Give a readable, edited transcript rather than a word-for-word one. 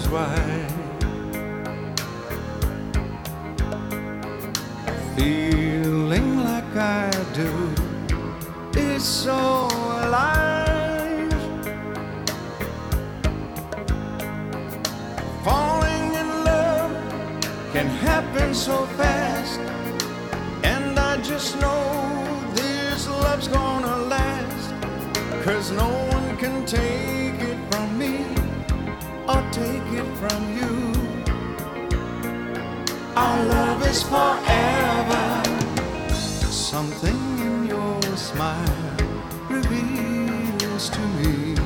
eyes wide. Feeling like I do is so alive. Falling in love can happen so fast, and I just know this love's gonna last. 'Cause no one can take it from me or take it from you. Our love is forever. Something in your smile reveals to me